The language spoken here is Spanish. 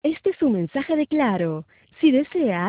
Este es un mensaje de Claro. Si desea,